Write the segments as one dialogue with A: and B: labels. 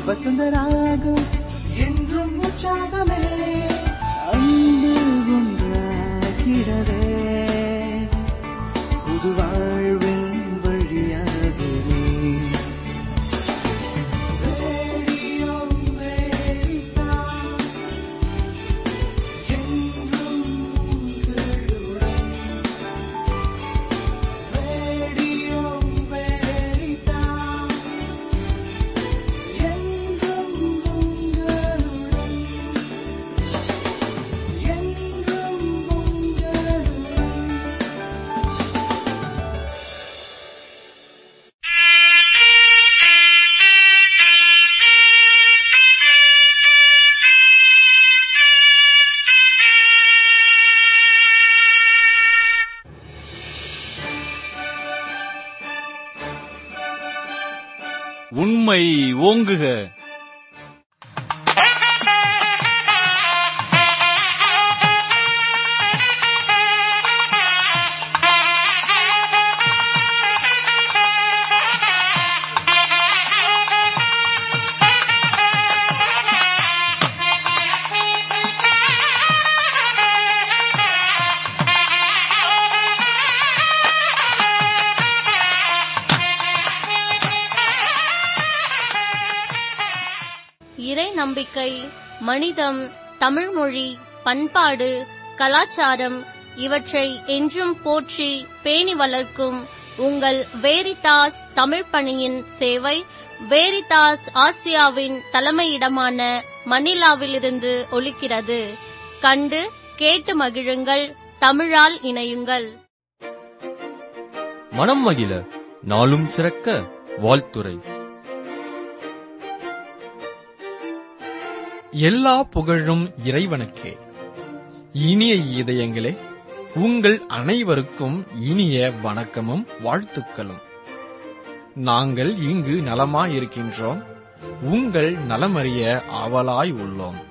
A: வசந்தராகம் என்றும் உற்சாகமே அன்பு ஒன்றாகிடவே புது வாழ்வின் வழியாகவே ரேடியோ அமெரிக்கா என்றும் உங்களுடன். ரேடியோ அமெரிக்கா என்றும் உங்களுடன். என்றும் உங்களுடன்.
B: உண்மை ஓங்குக.
C: இறை நம்பிக்கை, மனிதம், தமிழ்மொழி, பண்பாடு, கலாச்சாரம் இவற்றை என்றும் போற்றி பேணி வளர்க்கும் உங்கள் வேரிதாஸ் தமிழ் பணியின் சேவை வேரிதாஸ் ஆசியாவின் தலைமையிடமான மணிலாவிலிருந்து ஒலிக்கிறது. கண்டு கேட்டு மகிழுங்கள். தமிழால் இணையுங்கள்.
D: மனம் மகிழ நாளும் சிறக்க வாழ்த்துரை.
E: எல்லா புகழும் இறைவனுக்கே. இனிய இதயங்களே, உங்கள் அனைவருக்கும் இனிய வணக்கமும் வாழ்த்துக்களும். நாங்கள் இங்கு நலமாயிருக்கின்றோம். உங்கள் நலமறிய ஆவலாய் உள்ளோம்.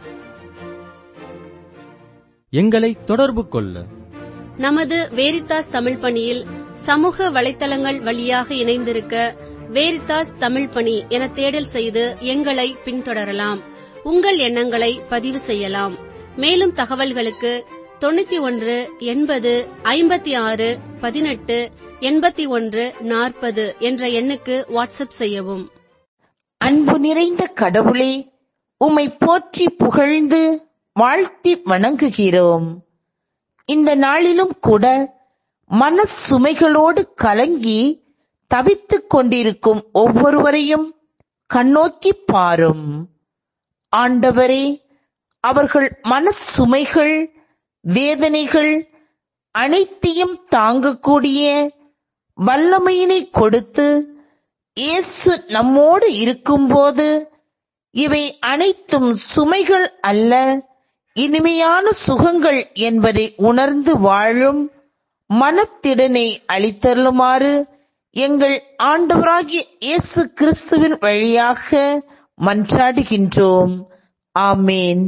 D: எங்களை தொடர்பு கொள்ள
F: நமது வேரிதாஸ் தமிழ் பணியில் சமூக வலைத்தளங்கள் வழியாக இணைந்திருக்க வேரிதாஸ் தமிழ் பணி என தேடல் செய்து எங்களை பின்தொடரலாம். உங்கள் எண்ணங்களை பதிவு செய்யலாம். மேலும் தகவல்களுக்கு 91 80 56 18 81 40 என்ற எண்ணுக்கு வாட்ஸ்அப் செய்யவும்.
G: அன்பு நிறைந்த கடவுளே, உம்மை போற்றி புகழ்ந்து வாழ்த்தி வணங்குகிறோம். இந்த நாளிலும் கூட மனசுமைகளோடு கலங்கி தவித்துக் கொண்டிருக்கும் ஒவ்வொருவரையும் கண்ணோக்கி பாரும். ஆண்டவரே, அவர்கள் மனசுமைகள், வேதனைகள் அனைத்தையும் தாங்கக்கூடிய வல்லமையினை கொடுத்து இயேசு நம்மோடு இருக்கும்போது இவை அனைத்தும் சுமைகள் அல்ல, இனிமையான சுகங்கள் என்பதை உணர்ந்து வாழும் மனத்திடனை அளித்தருளுமாறு எங்கள் ஆண்டவராகிய இயேசு கிறிஸ்துவின் வழியாக மன்றாடுகின்றோம். ஆமேன்.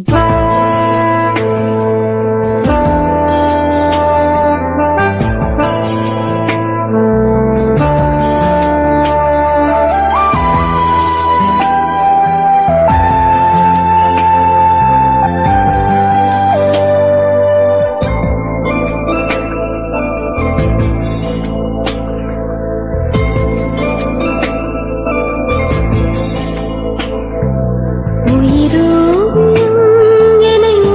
H: உயிரோ என்னை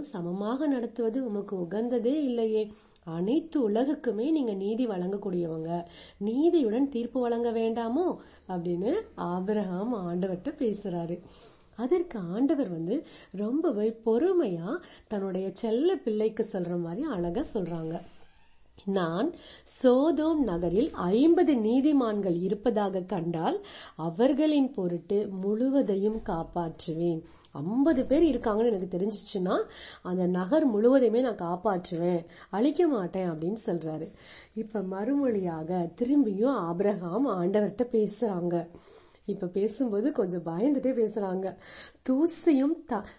H: சமமாக நடத்துவது உமக்கு உகந்ததே இல்லையே. அனைத்து உலகுக்குமே நீங்க நீதி வழங்கக்கூடியவங்க, நீதியுடன் தீர்ப்பு வழங்க வேண்டாமோ அப்படின்னு ஆபிரகாம் ஆண்டவர்கிட்ட பேசுறாரு. அதற்கு ஆண்டவர் ரொம்பவே பொறுமையா தன்னுடைய செல்ல பிள்ளைக்கு சொல்ற மாதிரி அழகா சொல்றாங்க. நான் சோதோம் நகரில் 50 நீதிமான்கள் இருப்பதாக கண்டால் அவர்களின் பொருட்டு முழுவதையும் காப்பாற்றுவேன். 50 பேர் இருக்காங்கன்னு எனக்கு தெரிஞ்சிச்சுன்னா அந்த நகர் முழுவதையுமே நான் காப்பாற்றுவேன், அழிக்க மாட்டேன் அப்படின்னு சொல்றாரு. இப்ப மறுமொழியாக திரும்பியும் ஆபிரகாம் ஆண்டவர்கிட்ட பேசுறாங்க. இப்ப பேசும்போது கொஞ்சம் பயந்துட்டே பேசுறாங்க. தூசியும்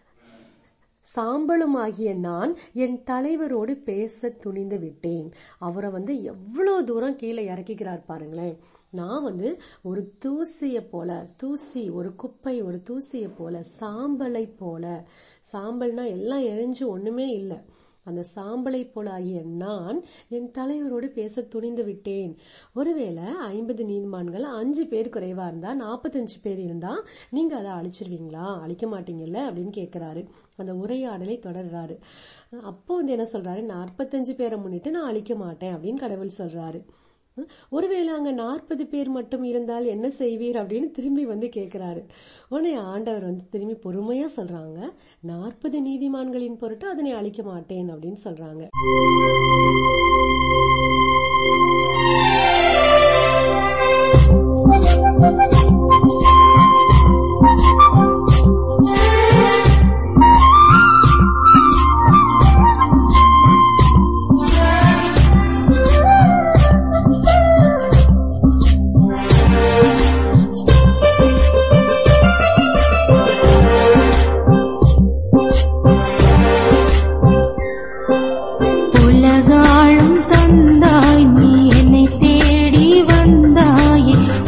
H: சாம்பலுமாகிய நான் என் தலைவரோடு பேச துணிந்து விட்டேன். அவரை எவ்வளவு தூரம் கீழே இறக்கிக்கிறார் பாருங்களேன். நான் ஒரு தூசியை போல, தூசி ஒரு குப்பை, ஒரு தூசியை போல, சாம்பலை போல, சாம்பல்னா எல்லாம் எரிஞ்சு ஒண்ணுமே இல்லை, அந்த சாம்பலை போல ஆகிய நான் என் தலைவரோடு பேச துணிந்து விட்டேன். ஒருவேளை 50 நீதிமான்கள் 5 பேர் குறைவா இருந்தா, 45 பேர் இருந்தா நீங்க அதை அழிச்சிருவீங்களா? அழிக்க மாட்டீங்கல்ல அப்படின்னு கேட்கிறாரு. அந்த உரையாடலை தொடர்றாரு. அப்போ என்ன சொல்றாரு, 45 பேரை முன்னிட்டு நான் அழிக்க மாட்டேன் அப்படின்னு கடவுள் சொல்றாரு. ஒருவேளை அங்க 40 பேர் மட்டும் இருந்தால் என்ன செய்வீர் அப்படின்னு திரும்பி கேட்கிறாரு. உடனே ஆண்டவர் திரும்பி பொறுமையா சொல்றாங்க, 40 நீதிமான்களின் பொருட்டு அதனை அழிக்க மாட்டேன் அப்படின்னு சொல்றாங்க.
A: உலகாளும் தந்தாய் நீ என்னை தேடி வந்தாயே,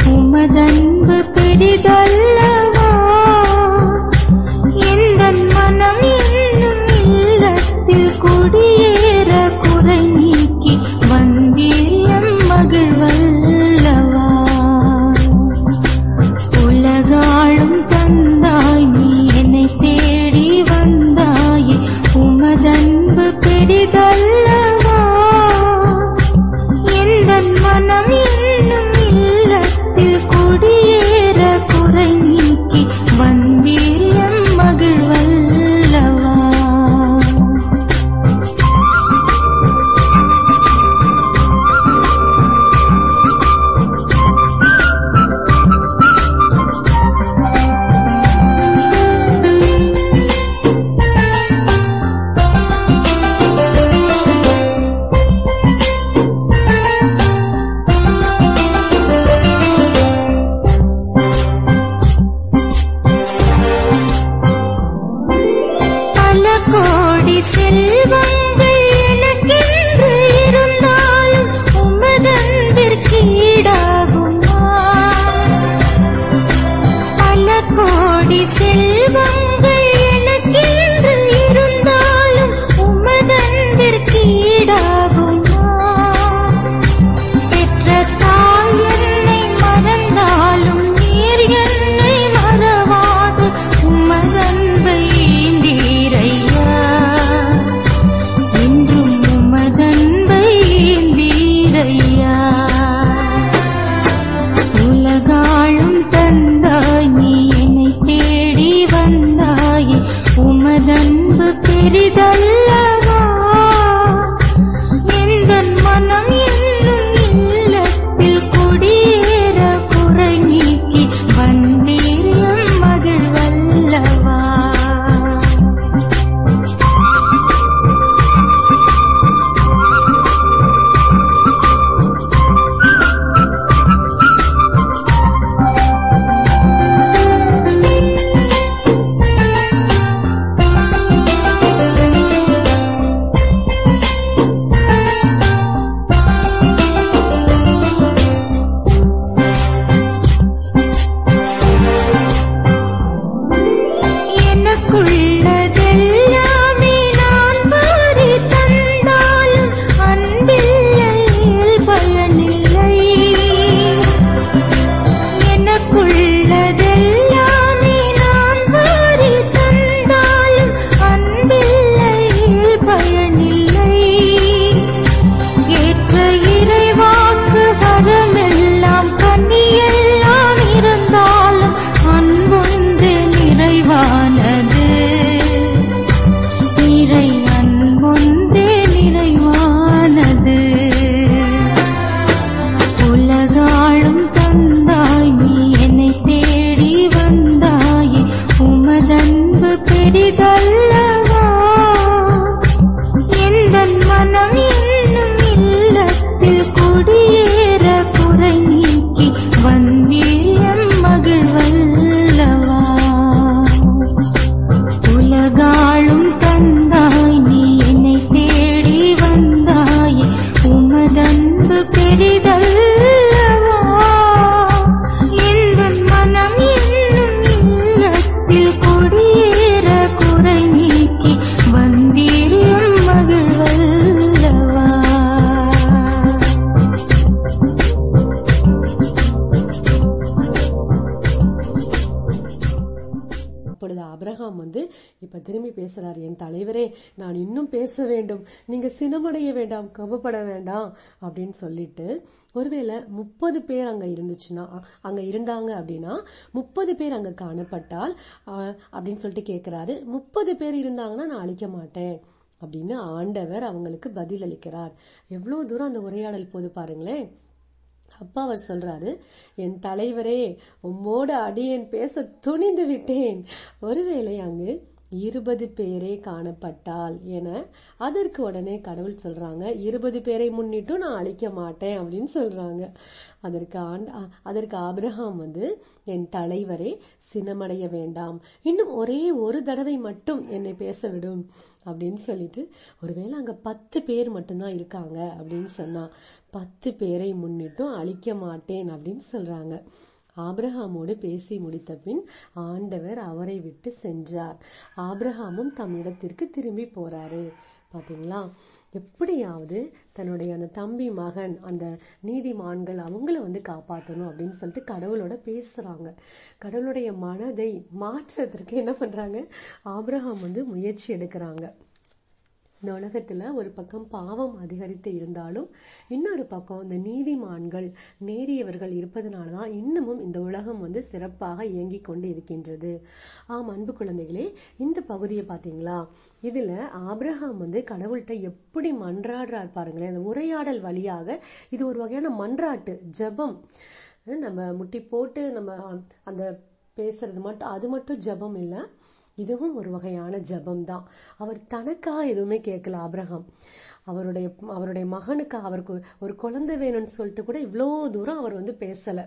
H: ஆபிரகாம் இப்ப திரும்பி பேசுறாரு, என் தலைவரே, நான் இன்னும் பேச வேண்டும், நீங்க சினமடைய வேண்டாம், கவப்பட வேண்டாம் அப்படின்னு சொல்லிட்டு, ஒருவேளை 30 பேர் அங்க இருந்தாங்க அப்படின்னா 30 பேர் அங்க காணப்பட்டால் அப்படின்னு சொல்லிட்டு கேட்கிறாரு. 30 பேர் இருந்தாங்கன்னா நான் அழிக்க மாட்டேன் அப்படின்னு ஆண்டவர் அவங்களுக்கு பதில் அளிக்கிறார். எவ்வளவு தூரம் அந்த உரையாடல் போது பாருங்களேன். அப்பா அவர் சொல்றாரு, என் தலைவரே, உம்மோட அடியேன் பேச துணிந்து விட்டேன். ஒருவேளை அங்கு 20 பேரே காணப்பட்டால் என அதற்கு உடனே கடவுள் சொல்றாங்க, 20 பேரை முன்னிட்டு நான் அழிக்க மாட்டேன் அப்படின்னு சொல்றாங்க. அதற்கு ஆபிரகாம் என் தலைவரே, சினமடைய வேண்டாம், இன்னும் ஒரே ஒரு தடவை மட்டும் என்னை பேச விடும் அப்படின்னு சொல்லிட்டு, ஒருவேளை அங்க 10 பேர் மட்டும்தான் இருக்காங்க அப்படின்னு சொன்னா 10 பேரை முன்னிட்டும் அழிக்க மாட்டேன் அப்படின்னு சொல்றாங்க. ஆபிரகாமோடு பேசி முடித்த பின் ஆண்டவர் அவரை விட்டு சென்றார். ஆபிரகாமும் தம் இடத்திற்கு திரும்பி போறாரு. பாத்தீங்களா, எப்படியாவது தன்னுடைய அந்த தம்பி மகன் அந்த நீதிமான்கள் அவங்கள காப்பாற்றணும் அப்படின்னு சொல்லிட்டு கடவுளோட பேசுறாங்க. கடவுளுடைய மனதை மாற்றத்திற்கு என்ன பண்றாங்க, ஆபிரகாம் முயற்சி எடுக்கிறாங்க. இந்த உலகத்துல ஒரு பக்கம் பாவம் அதிகரித்து இருந்தாலும் இன்னொரு பக்கம் இந்த நீதிமான்கள் நேரியவர்கள் இருப்பதனாலதான் இன்னமும் இந்த உலகம் சிறப்பாக இயங்கிக் கொண்டு இருக்கின்றது. ஆம் அன்பு குழந்தைகளே, இந்த பகுதியை பாத்தீங்களா, இதுல ஆபிரகாம் கடவுள்கிட்ட எப்படி மன்றாடுறார் பாருங்களேன். அந்த உரையாடல் வழியாக இது ஒரு வகையான மன்றாட்டு ஜெபம். நம்ம முட்டி போட்டு நம்ம அந்த பேசுறது மட்டும், அது மட்டும் ஜெபம் இல்ல, இதுவும் ஒரு வகையான ஜெபம் தான். அவர் தனக்காக எதுவுமே கேட்கல. ஆபிரகாம் அவருடைய மகனுக்கு, அவருக்கு ஒரு குழந்தை வேணும்னு சொல்லிட்டு கூட இவ்வளவு தூரம் அவர் பேசல.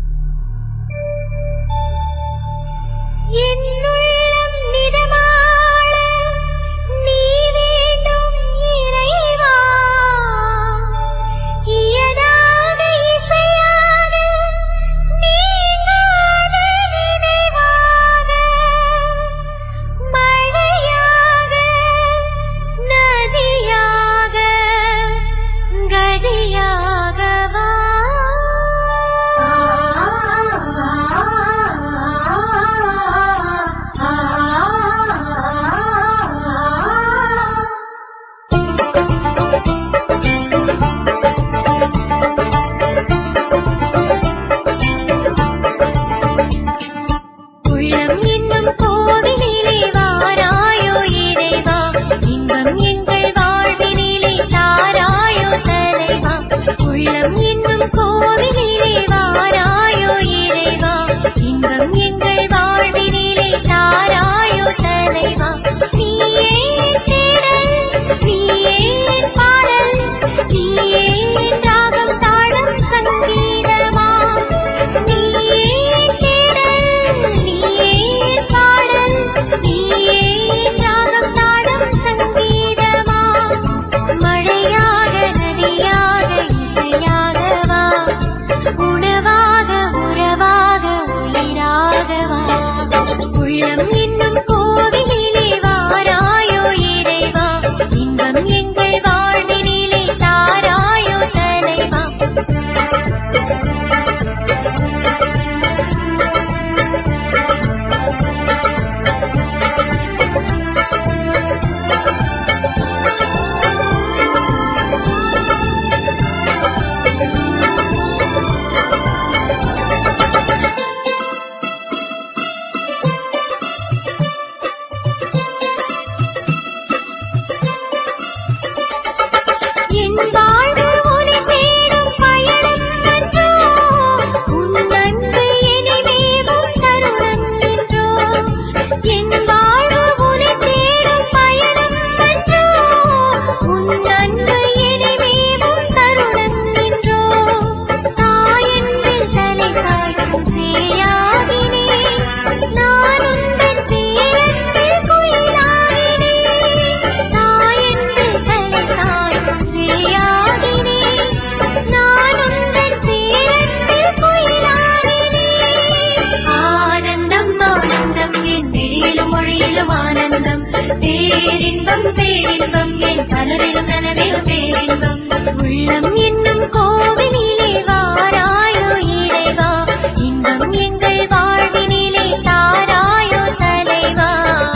A: பேரின்பம் பேரின்பம் என் கனவிலும் நனவிலும் பேரின்பம் உள்ளம் என்னும் கோவிலிலே வாராயோ இறைவா இன்பம் எங்கள் வாழ்வினிலே தாராயோ தலைவா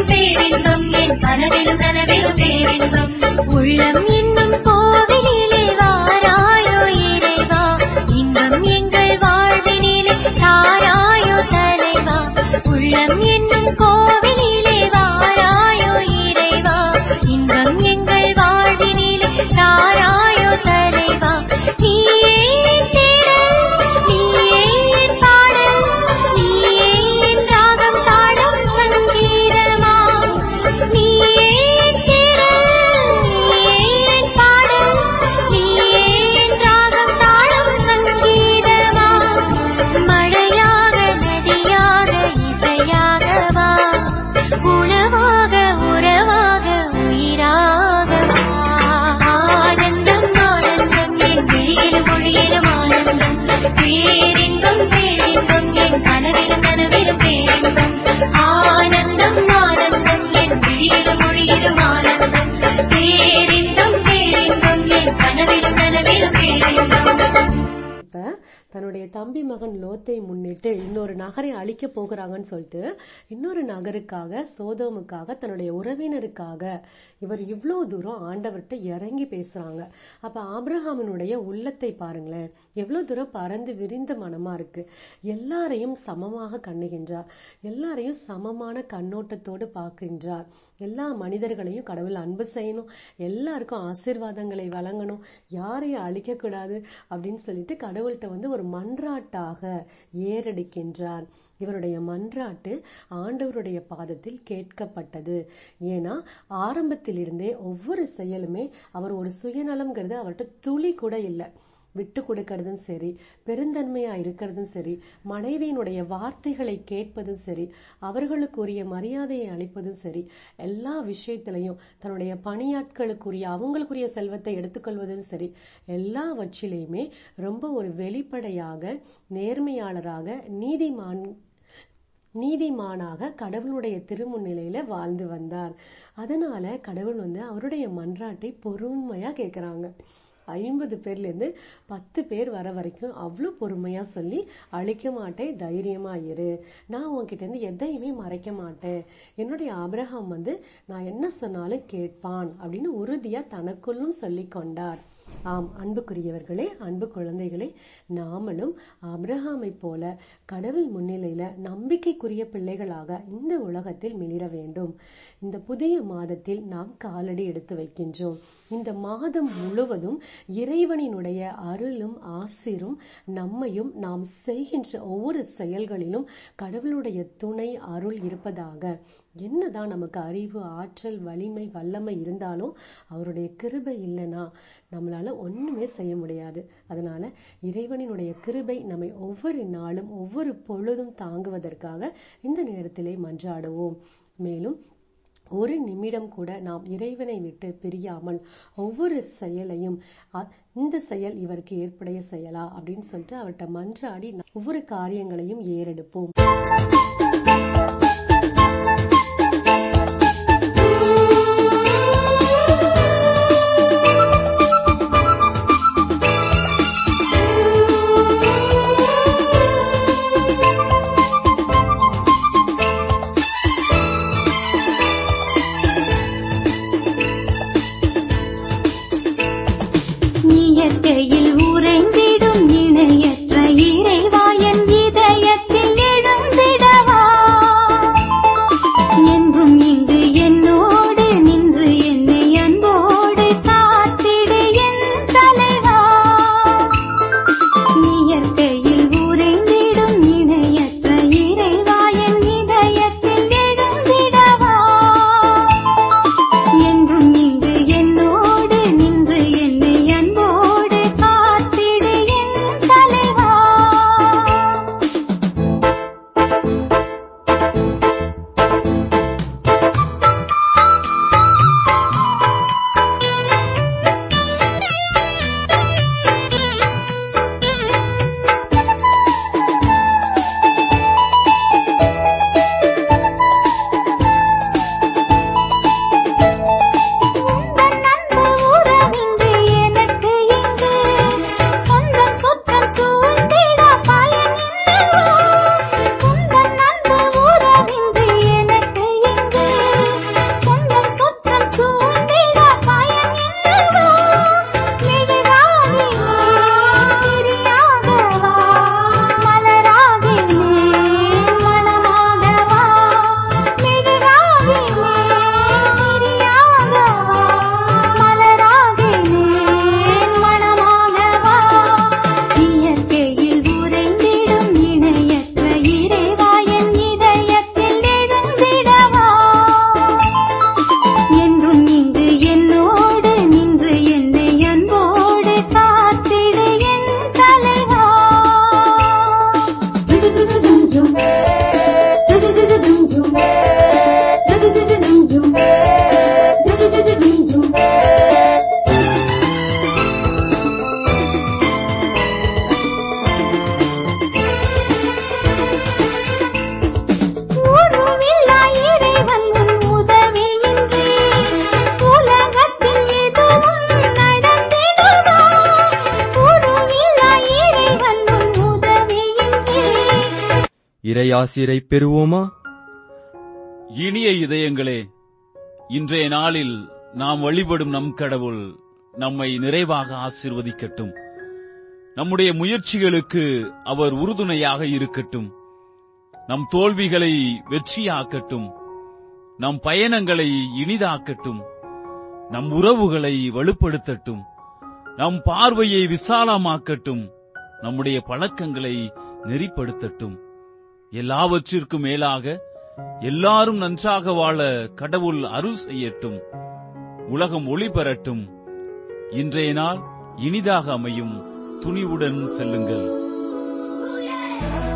A: பேரின்பம் பேரின்பம் என் கனவிலும் நனவிலும் பேரின்பம் உள்ளம் என்னும் கோவிலிலே வாராயோ இறைவா இன்பம் எங்கள் வாழ்வினிலே தாராயோ தலைவா உள்ளம் என்னும் கோவிலிலே வாராயோ இறைவா இன்பம் எங்கள் வாழ்வினிலே தாராயோ தலைவா நீயே தேடல் நீயே பாடல் நீயே ராகம் பாடும் சங்கீதமா நீயே தேடல் நீயே பாடல் நீயே ராகம் பாடும் சங்கீதமா மழையாக நதியாக இசையாகவா உணவாக உறவாக உயிராகவா ஆனந்தம் ஆனந்தம் என் வெளியிலும் மொழியிலும் ஆனந்தம் பேரின்பம் பேரின்பம் என் கனவிலும் கனவிலும் பேரின்பம் ஆனந்தம் ஆனந்தம் என் வெளியிலும் மொழியிலும் ஆனந்தம் பேரின்பம் பேரின்பம் என் கனவிலும் கனவிலும் பேரின்பம்.
H: இப்ப தன்னுடைய தம்பி மகன் லோத்தை முன்னிட்டு இன்னொரு நகரை அழிக்க போகிறாங்கன்னு சொல்லிட்டு இன்னொரு நகருக்காக சோதோமுக்காக தன்னுடைய உறவினருக்காக இவர் இவ்வளவு தூரம் ஆண்டவர்கிட்ட இறங்கி பேசுறாங்க. அப்ப ஆபிரகாமினுடைய உள்ளத்தை பாருங்களேன், எவ்வளவு தூரம் பறந்து விரிந்த மனமா இருக்கு. எல்லாரையும் சமமாக கண்ணுகின்றார், எல்லாரையும் சமமான கண்ணோட்டத்தோடு பார்க்கின்றார். எல்லா மனிதர்களையும் கடவுள் அன்பு செய்யணும், எல்லாருக்கும் ஆசீர்வாதங்களை வழங்கணும், யாரையும் அழிக்க கூடாது அப்படின்னு சொல்லிட்டு கடவுள்கிட்ட வந்து ஒரு மன்றாட்டாக ஏறெடுக்கின்றார். இவருடைய மன்றாட்டு ஆண்டவருடைய பாதத்தில் கேட்கப்பட்டது. ஏன்னா ஆரம்பத்திலிருந்தே ஒவ்வொரு செயலுமே அவர் ஒரு சுயநலம்ங்கிறது அவர்கிட்ட துளி கூட இல்லை. விட்டு கொடுக்கறதும் சரி, பெருந்தன்மையா இருக்கிறதும் சரி, மனைவியினுடைய வார்த்தைகளை கேட்பதும் சரி, அவர்களுக்குரிய மரியாதையை அளிப்பதும் சரி, எல்லா விஷயத்திலையும் தன்னுடைய பணியாட்களுக்குரிய அவங்களுக்குரிய செல்வத்தை எடுத்துக்கொள்வதும் சரி, எல்லாவற்றிலையுமே ரொம்ப ஒரு வெளிப்படையாக நேர்மையாளராக நீதிமானாக கடவுளுடைய திருமுன்னிலையில வாழ்ந்து வந்தார். அதனால கடவுள் வந்து அவருடைய மன்றாட்டை பொறுமையா கேட்கிறாங்க. 50 பேர்ல இருந்து 10 பேர் வர வரைக்கும் அவ்வளவு பொறுமையா சொல்லி, அழிக்க மாட்டேன், தைரியமா இரு, நான் உன்கிட்ட இருந்து எதையுமே மறைக்க மாட்டேன், என்னுடைய ஆபிரகாம் வந்து நான் என்ன சொன்னாலும் கேட்பான் அப்படின்னு உறுதியா தனக்குள்ளும் சொல்லி கொண்டார். ஆம், அன்புக்குரியவர்களே, அன்பு குழந்தைகளே, நாமளும் ஆபிரகாமை போல கடவுள் முன்னிலையில நம்பிக்கைக்குரிய பிள்ளைகளாக இந்த உலகத்தில் மிளிர வேண்டும். இந்த புதிய மாதத்தில் நாம் காலடி எடுத்து வைக்கின்றோம். இந்த மாதம் முழுவதும் இறைவனினுடைய அருளும் ஆசீரும் நம்மையும் நாம் செய்கின்ற ஒவ்வொரு செயல்களிலும் கடவுளுடைய துணை அருள் இருப்பதாக. என்னதான் நமக்கு அறிவு, ஆற்றல், வலிமை, வல்லமை இருந்தாலும் அவருடைய கிருபை இல்லைன்னா நம்மளால ஒண்ணுமே செய்ய முடியாது. அதனால இறைவனினுடைய கிருபை நம்மை ஒவ்வொரு நாளும் ஒவ்வொரு பொழுதும் தாங்குவதற்காக இந்த நேரத்திலே மன்றாடுவோம். மேலும் ஒரு நிமிடம் கூட நாம் இறைவனை விட்டு பிரியாமல் ஒவ்வொரு செயலையும் இந்த செயல் இவருக்கு ஏற்புடைய செயலா அப்படின்னு சொல்லிட்டு அவர்கிட்ட மன்றாடி ஒவ்வொரு காரியங்களையும் ஏறெடுப்போம்.
A: இயற்கையில் உறைந்திடும் இணையற்ற இறைவா என் இதயத்தில் எழுந்திடவா
D: இறையாசிரை பெறுவோமா?
B: இனிய இதயங்களே, இன்றைய நாளில் நாம் வழிபடும் நம் கடவுள் நம்மை நிறைவாக ஆசீர்வதிக்கட்டும். நம்முடைய முயற்சிகளுக்கு அவர் உறுதுணையாக இருக்கட்டும். நம் தோல்விகளை வெற்றியாக்கட்டும். நம் பயணங்களை இனிதாக்கட்டும். நம் உறவுகளை வலுப்படுத்தட்டும். நம் பார்வையை விசாலமாக்கட்டும். நம்முடைய பழக்கங்களை நெறிப்படுத்தட்டும். எல்லாவற்றிற்கும் மேலாக எல்லாரும் நன்றாக வாழ கடவுள் அருள் செய்யட்டும். உலகம் ஒளி பெறட்டும். இன்றைய நாள் இனிதாக அமையும். துணிவுடன் செல்லுங்கள்.